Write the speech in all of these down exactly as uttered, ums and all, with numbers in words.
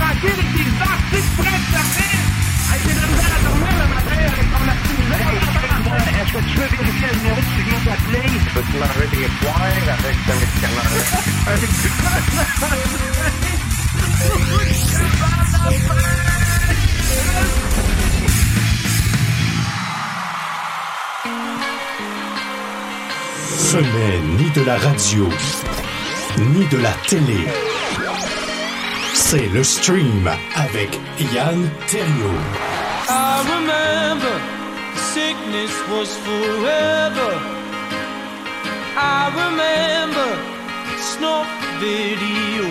tranquille avec tes articles prêts de sortir. Hey, j'ai de la misère à dormir le matin avec ton activité. Est-ce que tu veux vérifier le numéro que tu viens d'appeler? Peux-tu m'enlever des points avec ce médicament-là? Ce n'est ni de la radio, ni de la télé. C'est le stream avec Yann Terriot. I remember sickness was forever. I remember snuff video.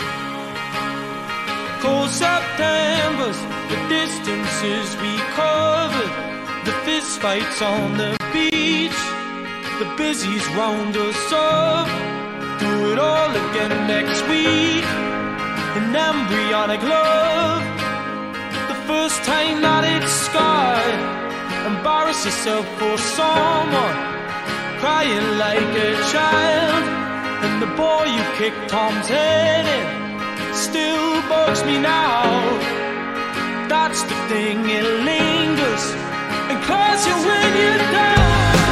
Cold Septembers, the distances we covered, the fist fights on the beach, the busies round us up. Do it all again next week. An embryonic love. The first time that it's scarred. Embarrass yourself for someone, crying like a child. And the boy you kicked Tom's head in still bugs me now. That's the thing, it lingers and claws you when you're down.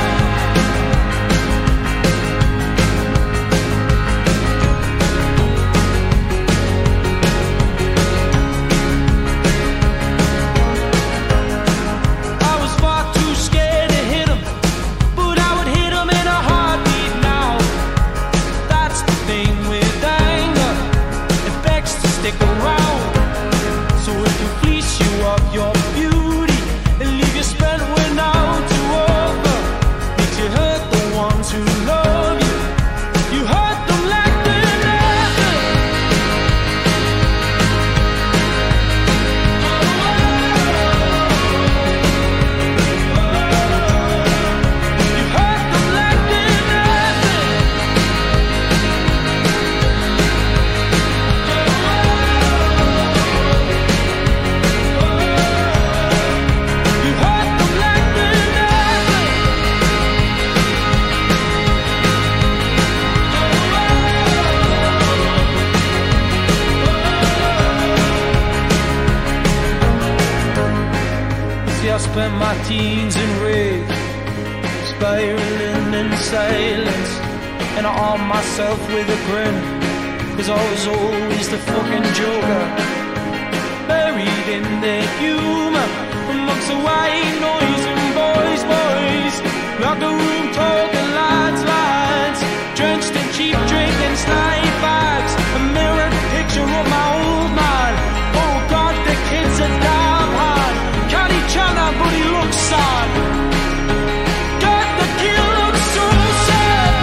Your beauty and leave you spent when out to over. Makes you hurt the ones who love you. You hurt them like they're nothing. You hurt them like they're nothing. I spent my teens in rage, spiraling in silence, and I armed myself with a grin, cause I was always the fucking joker, buried in their humor, amongst the white noise and boys, boys, locker room talking lads, lads, drenched in cheap drink and slide bags, a mirrored picture of my old man. Oh God, the kid's a damn hard. Can't each other, but he looks sad. God, the kid looks so sad.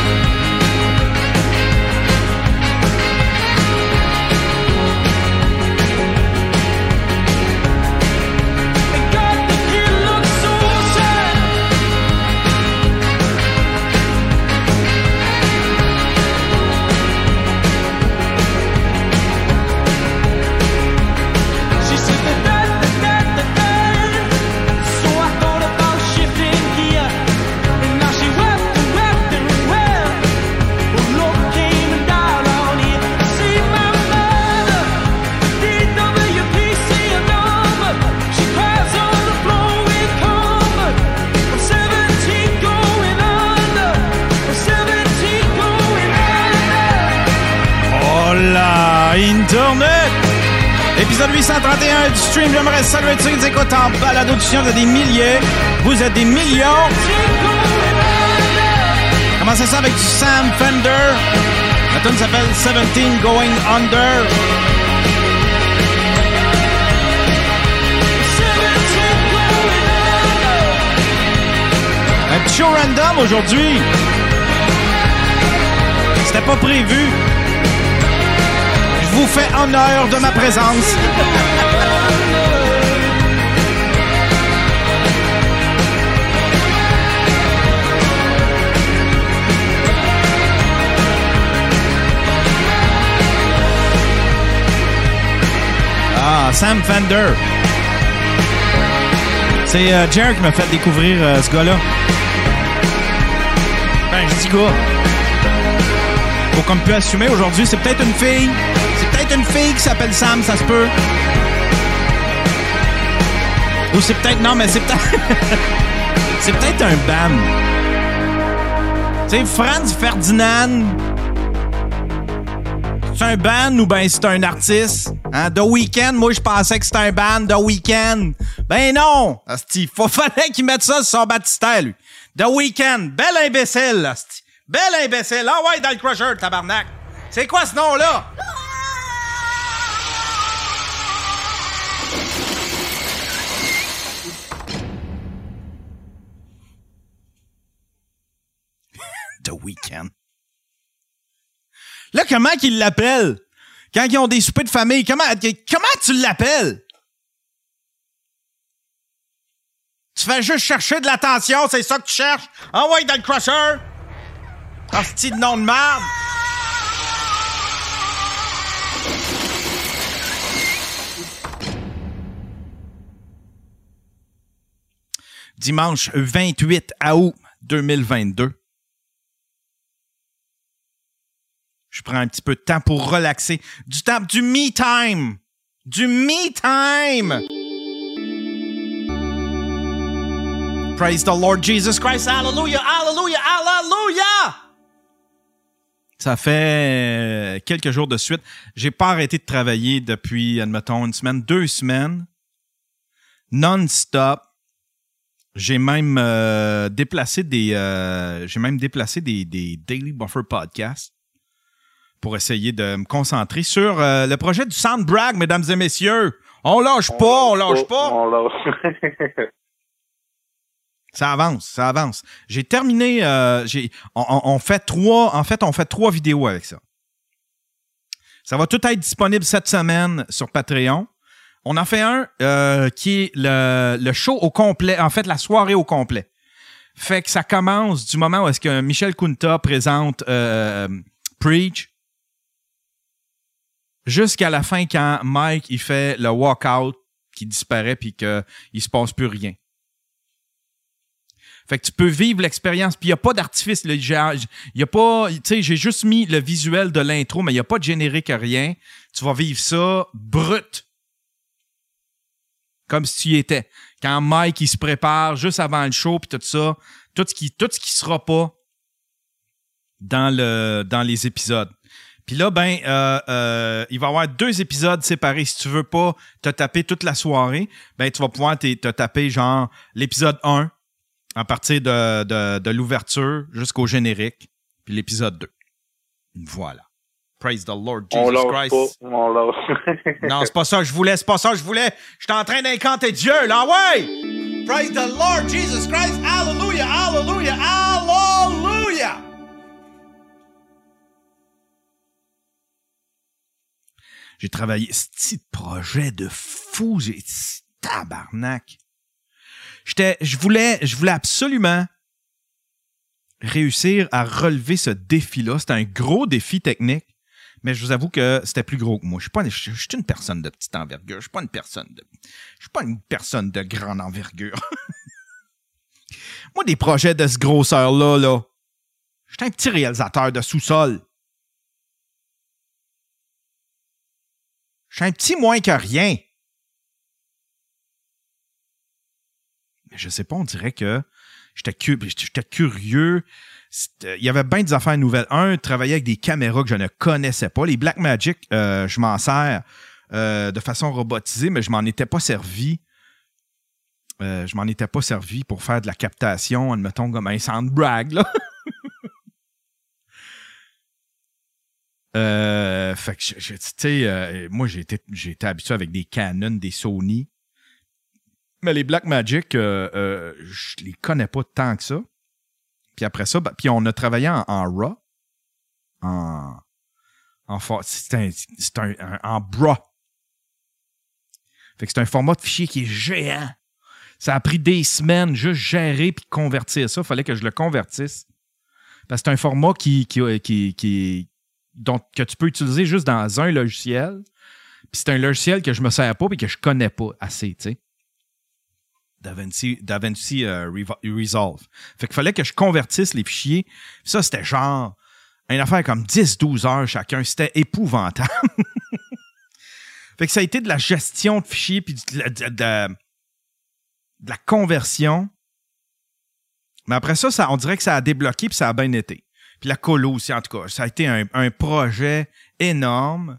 And God, the kid looks so sad. She said the dad, the dad, the dad. So I thought about shifting gear, and now she wept and wept and wept. Well, love came down on here. See my mother, D W P C a number. She cries on the floor with comfort. I'm seventeen going under. I'm seventeen going under. Hola, Internet! Épisode huit cent trente et un du stream. J'aimerais saluer ceux qui nous écoutent en balado-diffusion. Vous êtes des milliers. Vous êtes des millions. Commencez ça avec du Sam Fender. La tune s'appelle seventeen Going Under. Un petit show random aujourd'hui. C'était pas prévu. Je vous fais honneur de ma présence. Ah, Sam Fender. C'est euh, Jerry qui m'a fait découvrir euh, ce gars-là. Ben, je dis gars. Faut comme plus assumer aujourd'hui, c'est peut-être une fille, c'est peut-être une fille qui s'appelle Sam, ça se peut. Ou c'est peut-être... Non, mais c'est peut-être... c'est peut-être un band. Tu sais, Franz Ferdinand... C'est un band ou ben c'est un artiste? Hein? The Weeknd, moi je pensais que c'était un band, The Weeknd. Ben non! Asti, faut fallait qu'il mette ça sur son baptistère, lui. The Weeknd, bel imbécile, asti. Bel imbécile. Ah ouais, dans le Crusher, tabarnak. C'est quoi ce nom-là? The Weeknd. Là, comment qu'ils l'appellent? Quand ils ont des soupers de famille, comment, comment tu l'appelles? Tu fais juste chercher de l'attention, c'est ça que tu cherches? Ah ouais, dans le Crusher! Ah, c'est de nom de merde! Dimanche vingt-huit août deux mille vingt-deux. Je prends un petit peu de temps pour relaxer. Du temps, du me time. Du me time. Praise the Lord Jesus Christ. Hallelujah, hallelujah, hallelujah. Ça fait quelques jours de suite. J'ai pas arrêté de travailler depuis, admettons, une semaine, deux semaines. Non-stop. J'ai même euh, déplacé des, euh, j'ai même déplacé des, des Daily Buffer podcasts pour essayer de me concentrer sur euh, le projet du Sound Brag, mesdames et messieurs. On lâche pas, on lâche pas. On lâche. Ça avance, ça avance. J'ai terminé, euh, j'ai, on, on fait trois, en fait, on fait trois vidéos avec ça. Ça va tout être disponible cette semaine sur Patreon. On en fait un euh, qui est le, le show au complet, en fait, la soirée au complet. Fait que ça commence du moment où est-ce que Michel Kunta présente euh, Preach jusqu'à la fin quand Mike il fait le walkout qui disparaît puis qu'il se passe plus rien. Fait que tu peux vivre l'expérience. Puis il n'y a pas d'artifice. Il y a pas. Tu sais, j'ai juste mis le visuel de l'intro, mais il n'y a pas de générique, rien. Tu vas vivre ça brut. Comme si tu y étais. Quand Mike il se prépare juste avant le show puis tout ça, tout ce qui, tout ce qui sera pas dans le dans les épisodes. Puis là, ben, euh, euh, il va y avoir deux épisodes séparés. Si tu veux pas te taper toute la soirée, ben tu vas pouvoir te, te taper genre l'épisode un à partir de, de, de l'ouverture jusqu'au générique, puis l'épisode deux. Voilà. Praise the Lord Jesus on lâche Christ. Pas, on lâche. Non, c'est pas ça que je voulais, c'est pas ça que je voulais. J'étais en train d'incanter Dieu, là, ouais! Praise the Lord Jesus Christ. Hallelujah, hallelujah, hallelujah! J'ai travaillé ce petit projet de fou, j'ai tabarnak. J'étais, je voulais, je voulais absolument réussir à relever ce défi-là. C'était un gros défi technique, mais je vous avoue que c'était plus gros que moi. Je suis pas, je, je suis une personne de petite envergure. Je suis pas une personne de, je suis pas une personne de grande envergure. Moi, des projets de ce grosseur-là, là, j'étais un petit réalisateur de sous-sol. Je suis un petit moins que rien. Mais je sais pas, on dirait que j'étais, cu- j'étais curieux. C'était, il y avait bien des affaires nouvelles. Un, travailler avec des caméras que je ne connaissais pas. Les Blackmagic, euh, je m'en sers euh, de façon robotisée, mais je m'en étais pas servi. Euh, je m'en étais pas servi pour faire de la captation, admettons, comme un sound brag, là. Euh, fait que, tu sais, euh, moi, j'ai été, j'ai été habitué avec des Canon, des Sony. Mais les Blackmagic, euh, euh, je les connais pas tant que ça. Puis après ça, bah, puis on a travaillé en, en RAW. En, en, c'est un, c'est un, un, en B R A W. Fait que c'est un format de fichier qui est géant. Ça a pris des semaines juste gérer puis convertir ça. Il fallait que je le convertisse. Parce que c'est un format qui, qui, qui, qui donc, que tu peux utiliser juste dans un logiciel. Puis c'est un logiciel que je me sers pas et que je connais pas assez, tu sais. DaVinci, DaVinci uh, Resolve. Fait qu'il fallait que je convertisse les fichiers. Puis ça, c'était genre une affaire comme dix douze heures chacun. C'était épouvantable. Fait que ça a été de la gestion de fichiers puis de la, de, de, de la conversion. Mais après ça, ça, on dirait que ça a débloqué puis ça a bien été. Puis la colo aussi, en tout cas. Ça a été un, un projet énorme.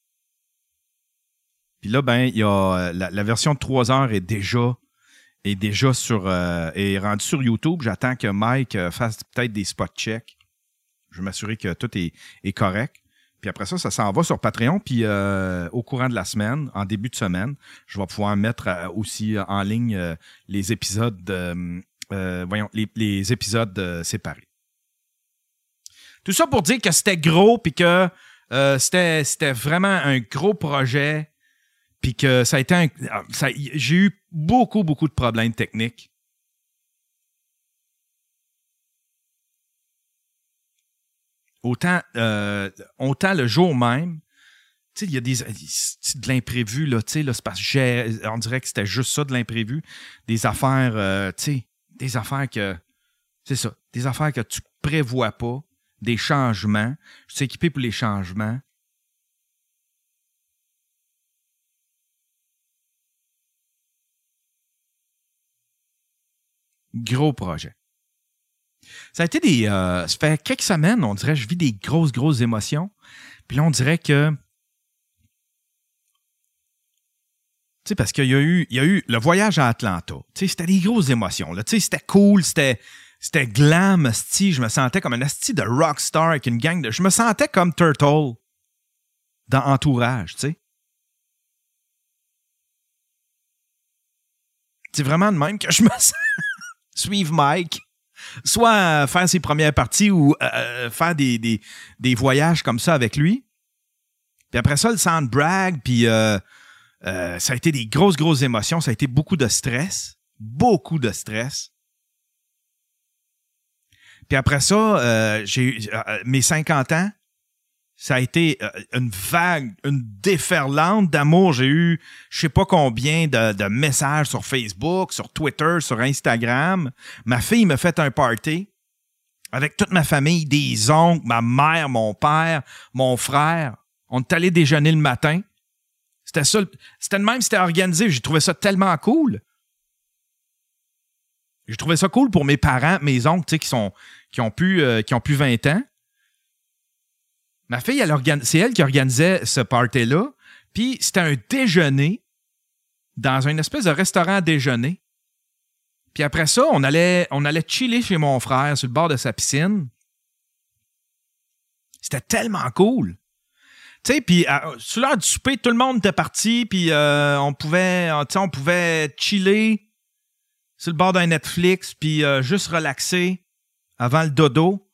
Puis là, ben, il y a la, la version de trois heures est déjà est déjà sur euh, est rendue sur YouTube. J'attends que Mike euh, fasse peut-être des spot checks. Je vais m'assurer que tout est, est correct. Puis après ça, ça s'en va sur Patreon. Puis euh, au courant de la semaine, en début de semaine, je vais pouvoir mettre euh, aussi euh, en ligne euh, les épisodes, euh, euh, voyons, les, les épisodes euh, séparés. Tout ça pour dire que c'était gros, puis que euh, c'était, c'était vraiment un gros projet. Puis que ça a été un, ça, j'ai eu beaucoup, beaucoup de problèmes techniques. Autant, euh, autant le jour même, tu sais, il y a des, de l'imprévu, là, tu sais, là, c'est parce que j'ai, on dirait que c'était juste ça de l'imprévu. Des affaires, euh, tu sais, des affaires que, c'est ça, des affaires que tu prévois pas, des changements. Je suis équipé pour les changements. Gros projet. Ça a été des... Euh, ça fait quelques semaines, on dirait, je vis des grosses, grosses émotions. Puis là, on dirait que... Tu sais, parce qu'il y a eu, il y a eu le voyage à Atlanta. Tu sais, c'était des grosses émotions. Là. Tu sais, c'était cool, c'était, c'était glam, asti. Je me sentais comme un asti de rockstar avec une gang de... Je me sentais comme Turtle dans Entourage, tu sais. C'est vraiment de même que je me sens... Suivre Mike, soit euh, faire ses premières parties ou euh, faire des, des, des voyages comme ça avec lui. Puis après ça, le sound brag, puis euh, euh, ça a été des grosses, grosses émotions. Ça a été beaucoup de stress. Beaucoup de stress. Puis après ça, euh, j'ai euh, mes cinquante ans, ça a été euh, une vague, une déferlante d'amour. J'ai eu je sais pas combien de, de messages sur Facebook, sur Twitter, sur Instagram. Ma fille m'a fait un party avec toute ma famille, des oncles, ma mère, mon père, mon frère. On est allé déjeuner le matin. C'était ça. C'était de même, c'était organisé. J'ai trouvé ça tellement cool. J'ai trouvé ça cool pour mes parents, mes oncles, tu sais, qui sont qui ont plus euh, qui ont plus vingt ans. Ma fille, elle organi- c'est elle qui organisait ce party-là. Puis c'était un déjeuner dans une espèce de restaurant à déjeuner. Puis après ça, on allait, on allait chiller chez mon frère sur le bord de sa piscine. C'était tellement cool. Tu sais, puis euh, sur l'heure du souper, tout le monde était parti, puis euh, on pouvait, tu sais, on pouvait chiller sur le bord d'un Netflix, puis euh, juste relaxer avant le dodo.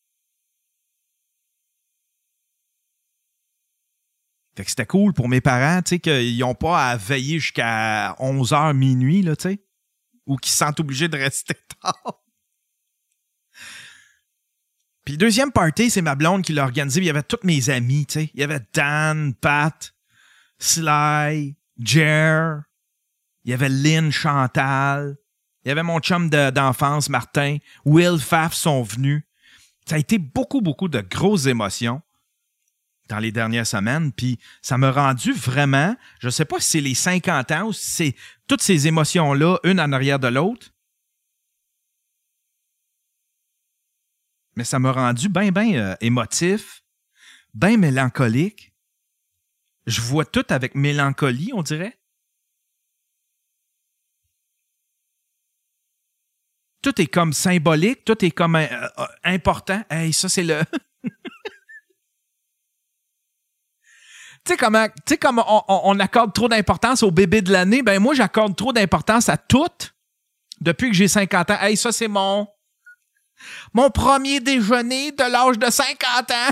Fait que c'était cool pour mes parents, tu sais, qu'ils n'ont pas à veiller jusqu'à onze heures minuit, là, tu sais, ou qu'ils se sentent obligés de rester tard. Puis le deuxième party, c'est ma blonde qui l'a organisé. Il y avait tous mes amis, tu sais. Il y avait Dan, Pat, Sly, Jer. Il y avait Lynn, Chantal. Il y avait mon chum de, d'enfance, Martin. Will, Faf sont venus. Ça a été beaucoup, beaucoup de grosses émotions dans les dernières semaines, puis ça m'a rendu vraiment, je sais pas si c'est les cinquante ans ou si c'est toutes ces émotions-là, une en arrière de l'autre, mais ça m'a rendu bien, bien euh, émotif, bien mélancolique. Je vois tout avec mélancolie, on dirait. Tout est comme symbolique, tout est comme euh, euh, important. Hey, ça, c'est le... Tu sais comment, tu sais comme on, on, on accorde trop d'importance au bébé de l'année, ben moi j'accorde trop d'importance à tout depuis que j'ai cinquante ans. Hey, ça c'est mon mon premier déjeuner de l'âge de cinquante ans.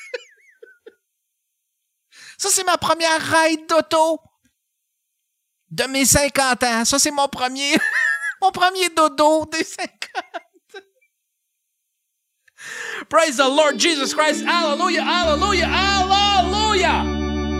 Ça c'est ma première ride d'auto de mes cinquante ans. Ça c'est mon premier mon premier dodo des cinquante. Praise the Lord Jesus Christ. Hallelujah, hallelujah, hallelujah.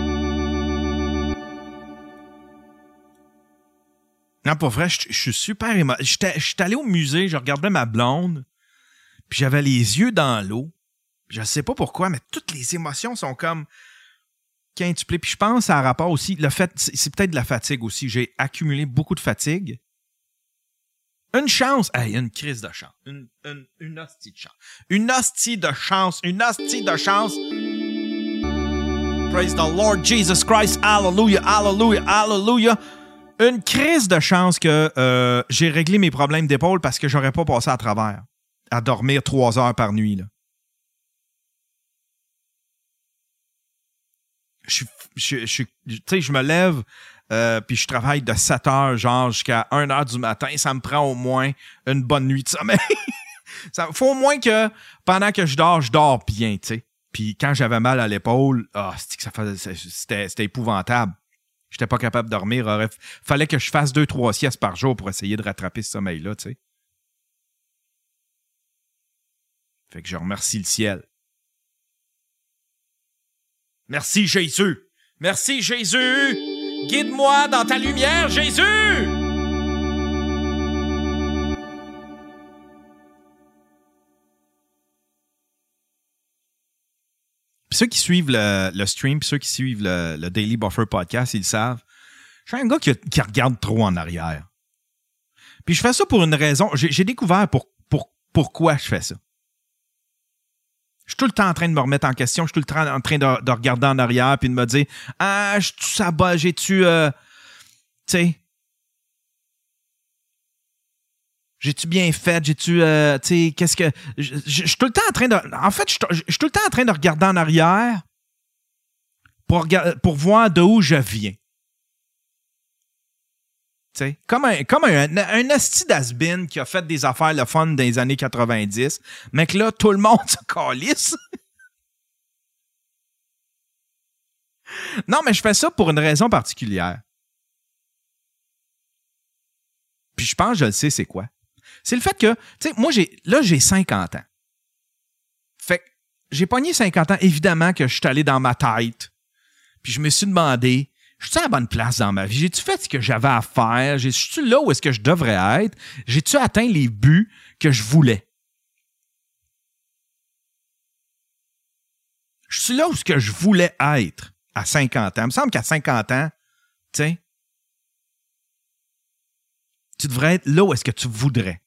Non, pas vrai, je, je suis super émo... J'étais, j'étais allé au musée, je regardais ma blonde, puis j'avais les yeux dans l'eau. Je sais pas pourquoi, mais toutes les émotions sont comme... quintuplé. Puis je pense à rapport aussi, le fait, c'est, c'est peut-être de la fatigue aussi. J'ai accumulé beaucoup de fatigue. Une chance, hey, une crise de chance. Une, une, une hostie de chance. Une hostie de chance. Une hostie de chance. Praise the Lord Jesus Christ. Hallelujah, hallelujah, hallelujah. Une crise de chance que euh, j'ai réglé mes problèmes d'épaule parce que j'aurais pas passé à travers. À dormir trois heures par nuit, là. Je, je, je, tu sais, je me lève euh, puis je travaille de sept heures genre jusqu'à une heure du matin. Ça me prend au moins une bonne nuit de sommeil. Il faut au moins que pendant que je dors, je dors bien, tu sais. Puis quand j'avais mal à l'épaule, oh, c'était, que ça faisait, c'était, c'était épouvantable. J'étais pas capable de dormir. Il fallait que je fasse deux, trois siestes par jour pour essayer de rattraper ce sommeil-là, tu sais. Fait que je remercie le ciel. Merci Jésus. Merci Jésus. Guide-moi dans ta lumière, Jésus. Puis ceux qui suivent le, le stream, puis ceux qui suivent le, le Daily Buffer Podcast, ils le savent. Je suis un gars qui, qui regarde trop en arrière. Puis je fais ça pour une raison. J'ai, j'ai découvert pour, pour, pourquoi je fais ça. Je suis tout le temps en train de me remettre en question. Je suis tout le temps en train de, de regarder en arrière puis de me dire « Ah, je tu sabbat, j'ai-tu... Euh, tu sais... J'ai-tu bien fait? J'ai-tu... Euh, tu sais, qu'est-ce que... Je, je, je suis tout le temps en train de... En fait, je, je, je suis tout le temps en train de regarder en arrière pour, pour voir d'où je viens. T'sais, comme un, comme un, un asti d'as-been qui a fait des affaires le fun dans les années quatre-vingt-dix, mais que là, tout le monde se calisse. Non, mais je fais ça pour une raison particulière. Puis je pense que je le sais, c'est quoi. C'est le fait que, tu sais, moi, j'ai, là, j'ai cinquante ans. Fait que j'ai pogné cinquante ans, évidemment que je suis allé dans ma tête. Puis je me suis demandé, je suis à la bonne place dans ma vie? J'ai-tu fait ce que j'avais à faire? Je suis là où est-ce que je devrais être? J'ai-tu atteint les buts que je voulais? Je suis là où est-ce que je voulais être à cinquante ans. Il me semble qu'à cinquante ans, tu sais, tu devrais être là où est-ce que tu voudrais.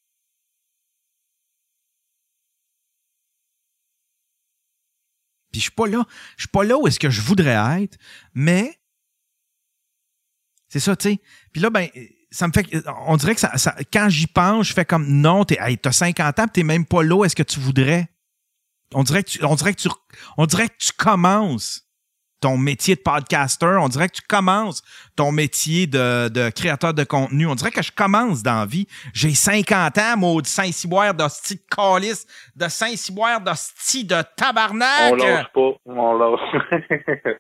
Puis je suis pas là, je suis pas là où est-ce que je voudrais être, mais c'est ça, tu sais. Puis là, ben, ça me fait... On dirait que ça, ça, quand j'y pense, je fais comme, non, t'es, hey, t'as cinquante ans, t'es même pas là où est-ce que tu voudrais. On dirait que tu, on dirait que tu, on dirait que tu commences ton métier de podcaster. On dirait que tu commences ton métier de, de créateur de contenu. On dirait que je commence dans la vie. J'ai cinquante ans, maudit Saint-Cyboire d'hostie de calice, de Saint-Cyboire d'hostie de tabarnak. On lâche pas, on lâche.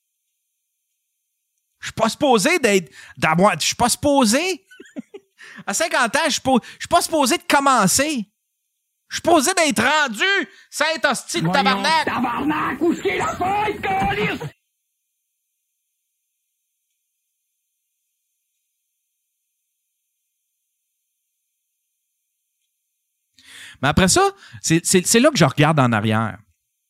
Je suis pas supposé d'être, d'avoir, je suis pas supposé. À cinquante ans, je suis pas, je suis pas supposé de commencer. Je suis supposé d'être rendu Saint-Hostie de tabarnak. Tabarnak, où est-ce qu'il est la feuille, câlisse? Mais après ça, c'est, c'est, c'est là que je regarde en arrière.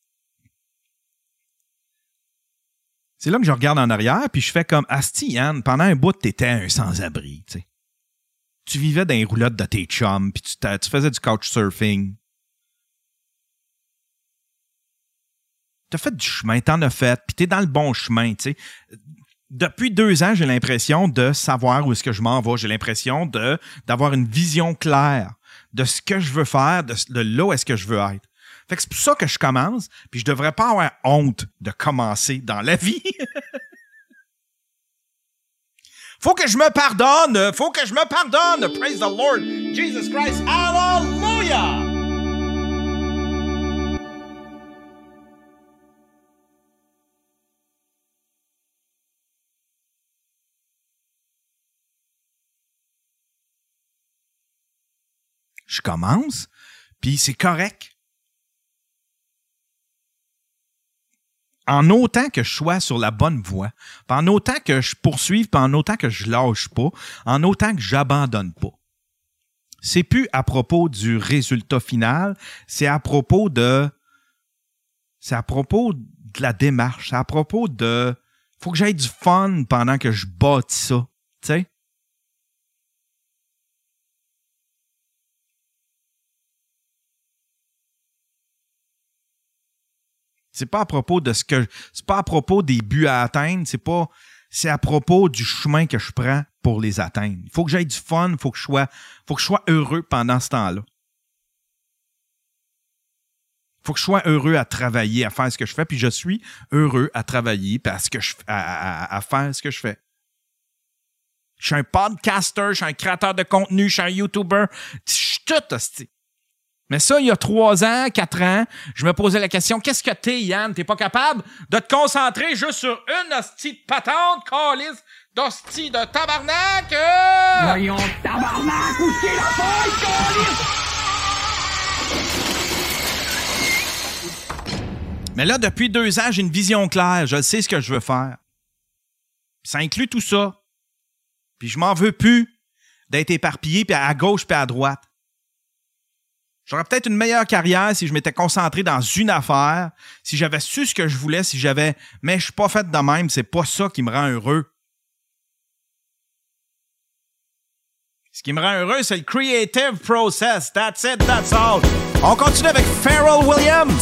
C'est là que je regarde en arrière, puis je fais comme, Asti, Yann, pendant un bout, t'étais un sans-abri, tu sais. Tu vivais dans les roulottes de tes chums, puis tu, tu faisais du couchsurfing. T'as fait du chemin, t'en as fait, puis t'es dans le bon chemin, tu sais. Depuis deux ans, j'ai l'impression de savoir où est-ce que je m'en vais. J'ai l'impression de, d'avoir une vision claire de ce que je veux faire, de, de là où est-ce que je veux être. Fait que c'est pour ça que je commence, puis je devrais pas avoir honte de commencer dans la vie. Faut que je me pardonne, faut que je me pardonne. Praise the Lord Jesus Christ. Hallelujah! Je commence, puis c'est correct. En autant que je sois sur la bonne voie, en autant que je poursuive, en autant que je lâche pas, en autant que j'abandonne pas. C'est plus à propos du résultat final, c'est à propos de... C'est à propos de la démarche, c'est à propos de Faut que j'aie du fun pendant que je bâtis ça. Tu sais? C'est pas à propos de ce que. C'est pas à propos des buts à atteindre. C'est pas. C'est à propos du chemin que je prends pour les atteindre. Il faut que j'aie du fun, il faut que je sois, faut que je sois heureux pendant ce temps-là. Il faut que je sois heureux à travailler, à faire ce que je fais, puis je suis heureux à travailler, puis à, ce que je, à, à, à faire ce que je fais. Je suis un podcaster, je suis un créateur de contenu, je suis un YouTuber, je suis tout hostie. Mais ça, il y a trois ans, quatre ans, je me posais la question, qu'est-ce que t'es, Yann? T'es pas capable de te concentrer juste sur une hostie de patente, calice d'hostie de tabarnak? Euh... Voyons, tabarnak, où c'est la paille, calice? Mais là, depuis deux ans, j'ai une vision claire. Je sais ce que je veux faire. Ça inclut tout ça. Puis je m'en veux plus d'être éparpillé puis à gauche puis à droite. J'aurais peut-être une meilleure carrière si je m'étais concentré dans une affaire, si j'avais su ce que je voulais, si j'avais... Mais je suis pas fait de même, c'est pas ça qui me rend heureux. Ce qui me rend heureux, c'est le creative process. That's it, that's all. On continue avec Pharrell Williams.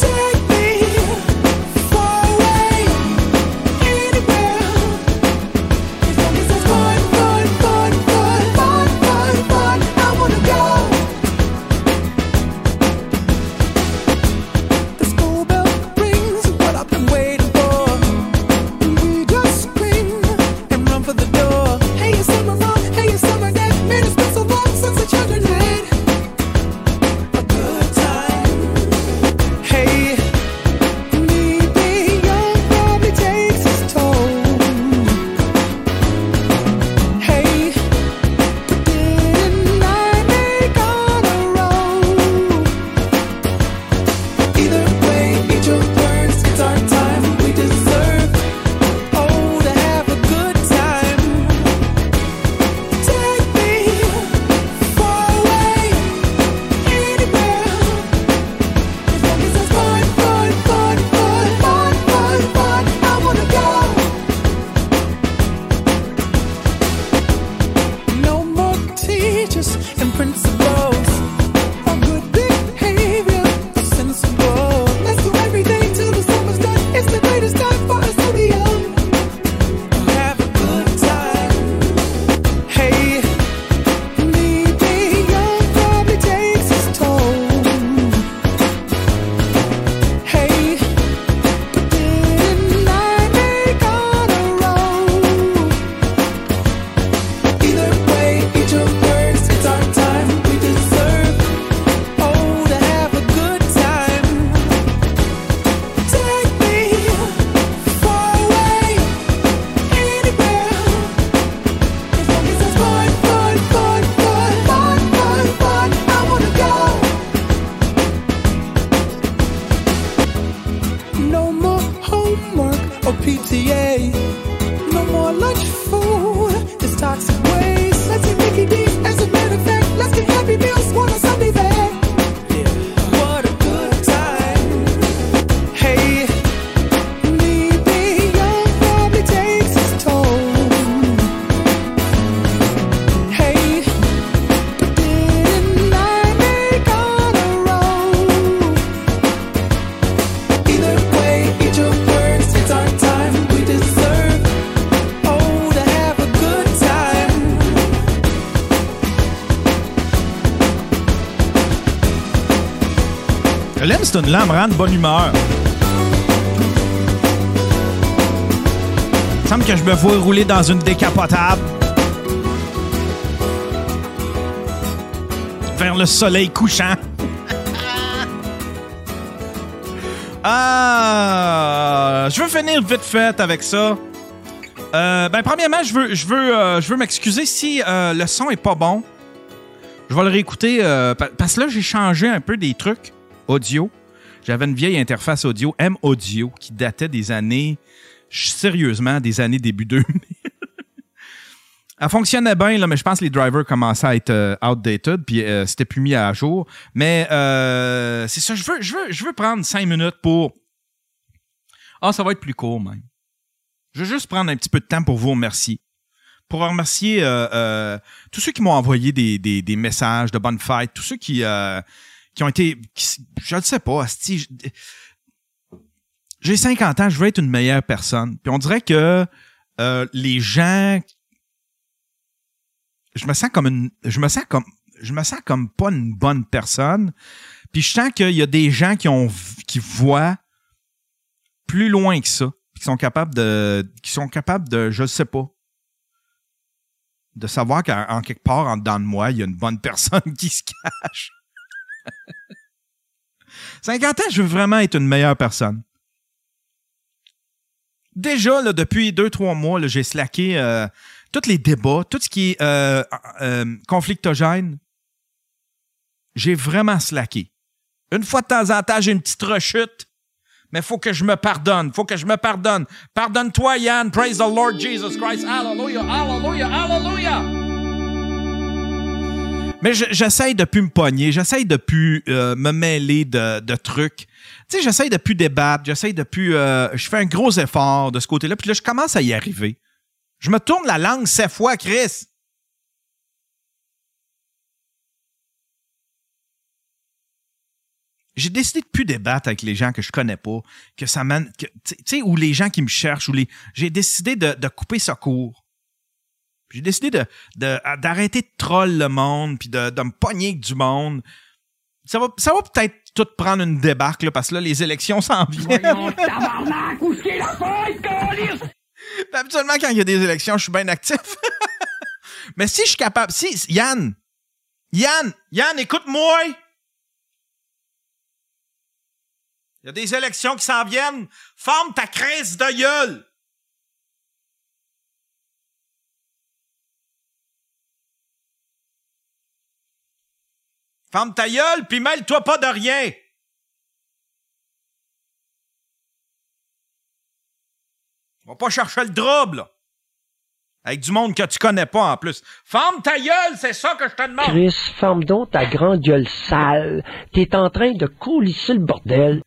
Là, me rend de bonne humeur. Il me semble que je me vois rouler dans une décapotable vers le soleil couchant. Ah, je veux finir vite fait avec ça. Euh, ben, premièrement, je veux, je veux, euh, je veux m'excuser si euh, le son est pas bon. Je vais le réécouter euh, parce que là, j'ai changé un peu des trucs audio. J'avais une vieille interface audio, M-Audio, qui datait des années, sérieusement, des années début deux mille. Elle fonctionnait bien, là, mais je pense que les drivers commençaient à être euh, outdated, puis euh, c'était plus mis à jour. Mais euh, c'est ça, je veux, je veux, je veux prendre cinq minutes pour... Ah, ça va être plus court, même. Je veux juste prendre un petit peu de temps pour vous remercier. Pour remercier euh, euh, tous ceux qui m'ont envoyé des, des, des messages de bonne fête, tous ceux qui, euh, qui ont été... Qui, je ne sais pas, asti, je, j'ai cinquante ans, je veux être une meilleure personne. Puis on dirait que euh, les gens... Je me sens comme une... Je me sens comme... Je me sens comme pas une bonne personne. Puis je sens qu'il y a des gens qui ont qui voient plus loin que ça. Qui sont capables de... Qui sont capables de... Je sais pas. De savoir qu'en quelque part, en dedans de moi, il y a une bonne personne qui se cache. cinquante ans, je veux vraiment être une meilleure personne. Déjà, là, depuis deux, trois mois, là, j'ai slacké euh, tous les débats, tout ce qui est euh, euh, conflictogène. J'ai vraiment slacké. Une fois de temps en temps, j'ai une petite rechute, mais il faut que je me pardonne. faut que je me pardonne. Pardonne-toi, Yann. Praise the Lord Jesus Christ. Hallelujah, hallelujah, hallelujah. Mais j'essaye de plus me pogner. J'essaye de plus euh, me mêler de, de trucs. Tu sais, j'essaye de plus débattre. J'essaye de plus... Euh, je fais un gros effort de ce côté-là. Puis là, je commence à y arriver. Je me tourne la langue sept fois, Chris. J'ai décidé de plus débattre avec les gens que je connais pas, que ça mène, tu sais, ou les gens qui me cherchent, ou les, j'ai décidé de, de couper ça court. J'ai décidé de, de, d'arrêter de troll le monde, puis de, de me pogner avec du monde. Ça va, ça va peut-être tout prendre une débarque, là, parce que là, les élections s'en viennent. Voyons, tabarnak, où est la feuille, câlisse? Habituellement, quand il y a des élections, je suis bien actif. Mais si je suis capable, si, Yann, Yann, Yann, écoute-moi! Il y a des élections qui s'en viennent. Forme ta crise de gueule. Ferme ta gueule, puis mêle-toi pas de rien. Va pas chercher le trouble, là. Avec du monde que tu connais pas, en plus. Ferme ta gueule, c'est ça que je te demande. Chris, ferme donc ta grande gueule sale. T'es en train de coulisser le bordel.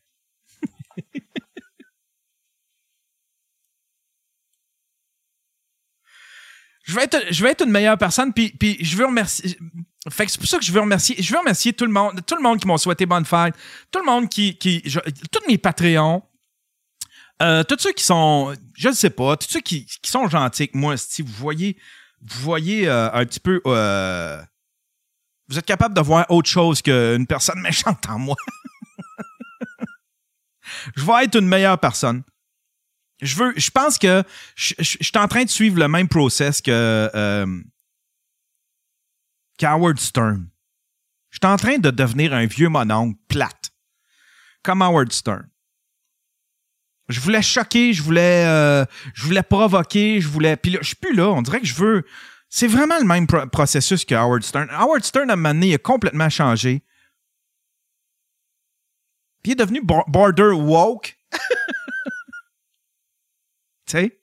Je vais être, je vais être une meilleure personne, puis, puis je veux remercier. Fait que c'est pour ça que je veux remercier. Je veux remercier tout le monde, tout le monde qui m'ont souhaité bonne fête, tout le monde qui, qui, je, tous mes Patreons, euh, tous ceux qui sont, je ne sais pas, tous ceux qui, qui sont gentils avec moi. Si vous voyez, vous voyez euh, un petit peu, euh, vous êtes capable de voir autre chose qu'une personne méchante en moi. Je vais être une meilleure personne. Je veux, je pense que je, je, je suis en train de suivre le même process que euh, qu'Howard Stern. Je suis en train de devenir un vieux mononcle plate, comme Howard Stern. Je voulais choquer, je voulais, euh, je voulais provoquer, je voulais. Puis là, je suis plus là. On dirait que je veux. C'est vraiment le même pro- processus que Howard Stern. Howard Stern à un moment donné, il a complètement changé. Puis il est devenu bo- border woke. Tu sais?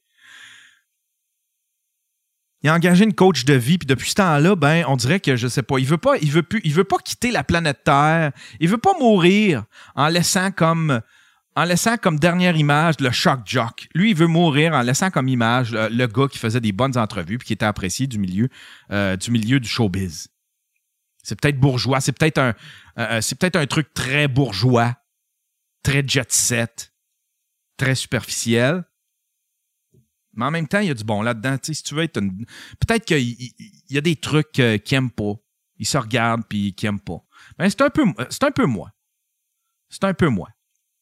Il a engagé une coach de vie, puis depuis ce temps-là, ben, on dirait que, je sais pas, il veut pas, il veut plus, il veut pas quitter la planète Terre. Il veut pas mourir en laissant comme, en laissant comme dernière image le shock jock. Lui, il veut mourir en laissant comme image le, le gars qui faisait des bonnes entrevues puis qui était apprécié du milieu, euh, du milieu du showbiz. C'est peut-être bourgeois, c'est peut-être un, euh, c'est peut-être un truc très bourgeois, très jet set, très superficiel. Mais en même temps, il y a du bon là-dedans. Tu sais, si tu veux être une... Peut-être qu'il y, il y a des trucs euh, qu'il n'aime pas. Il se regarde puis qu'il n'aime pas. Mais c'est un peu, c'est un peu moi. C'est un peu moi.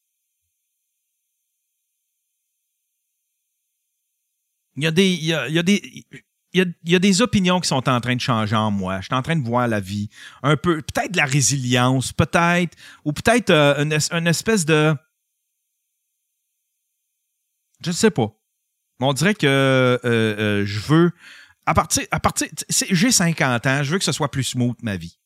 Il y a des... Il y a, il y a des... Il y, a, il y a des opinions qui sont en train de changer en moi. Je suis en train de voir la vie un peu... Peut-être de la résilience, peut-être... Ou peut-être euh, une, une espèce de... Je ne sais pas. On dirait que euh, euh, je veux... À partir... À partir j'ai cinquante ans, je veux que ce soit plus smooth, ma vie.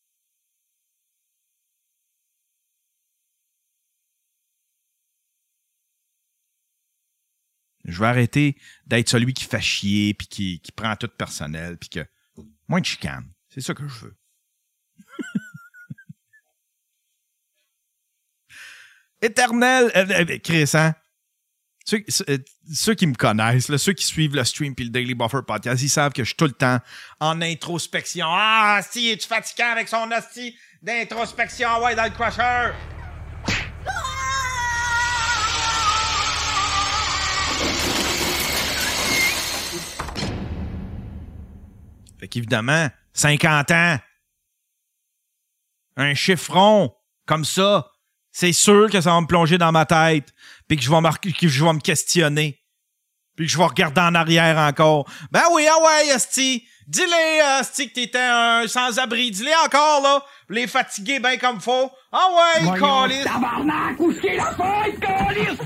Je vais arrêter d'être celui qui fait chier, puis qui, qui prend tout personnel, puis que... Moins de chicane. C'est ça que je veux. Éternel... Euh, euh, Chris, hein? Ceux, ceux, ceux qui me connaissent, là, ceux qui suivent le stream puis le Daily Buffer Podcast, ils savent que je suis tout le temps en introspection. Ah, si, es-tu fatiguant avec son hostie d'introspection? Ouais, dans le crusher! Fait qu'évidemment, cinquante ans, un chiffron comme ça, c'est sûr que ça va me plonger dans ma tête, puis que je vais me, que je vais me questionner, puis que je vais regarder en arrière encore. Ben oui, ah ouais, asti, dis-les, asti, que t'étais un sans-abri, dis-les encore, là, les fatiguer ben comme faut. Ah ouais, câlisse! Tabarnak, où est-ce qu'il est la fête, câlisse?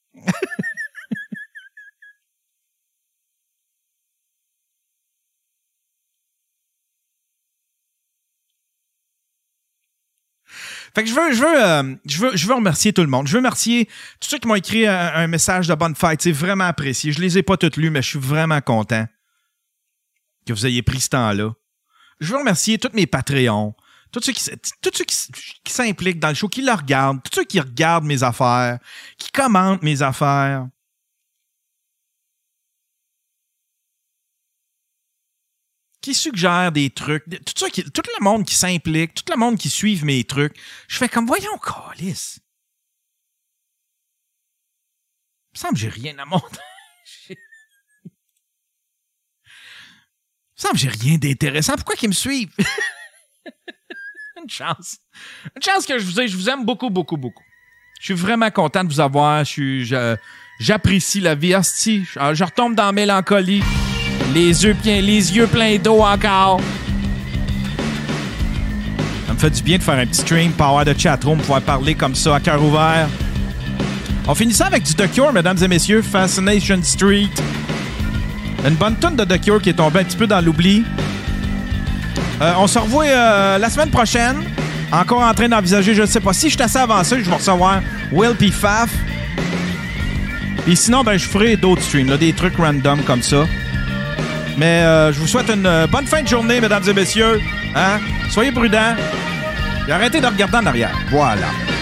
Fait que je veux, je veux, euh, je veux, je veux remercier tout le monde. Je veux remercier tous ceux qui m'ont écrit un, un message de bonne fête. C'est vraiment apprécié. Je les ai pas toutes lus, mais je suis vraiment content que vous ayez pris ce temps-là. Je veux remercier tous mes Patreons, tous ceux qui, tous ceux qui, qui s'impliquent dans le show, qui le regardent, tous ceux qui regardent mes affaires, qui commentent mes affaires. Qui suggèrent des trucs, tout, ça qui, tout le monde qui s'implique, tout le monde qui suit mes trucs, je fais comme, voyons, câlisse. Il me semble que j'ai rien à montrer. Il me semble que j'ai rien d'intéressant. Pourquoi qu'ils me suivent? Une chance. Une chance que je vous ai, je vous aime beaucoup, beaucoup, beaucoup. Je suis vraiment content de vous avoir. Je suis, je, j'apprécie la vie. Hostie, je, je retombe dans la mélancolie. Les yeux, pleins, les yeux pleins d'eau encore. Ça me fait du bien de faire un petit stream, power de chatroom, pouvoir parler comme ça à cœur ouvert. On finit ça avec du The Cure, mesdames et messieurs. Fascination Street. Une bonne tonne de The Cure qui est tombée un petit peu dans l'oubli. Euh, on se revoit euh, la semaine prochaine. Encore en train d'envisager, je ne sais pas. Si je suis assez avancé, je vais recevoir Will P. Faf. Et sinon, ben, je ferai d'autres streams, là, des trucs random comme ça. Mais euh, je vous souhaite une euh, bonne fin de journée, mesdames et messieurs. Hein? Soyez prudents. Et arrêtez de regarder en arrière. Voilà.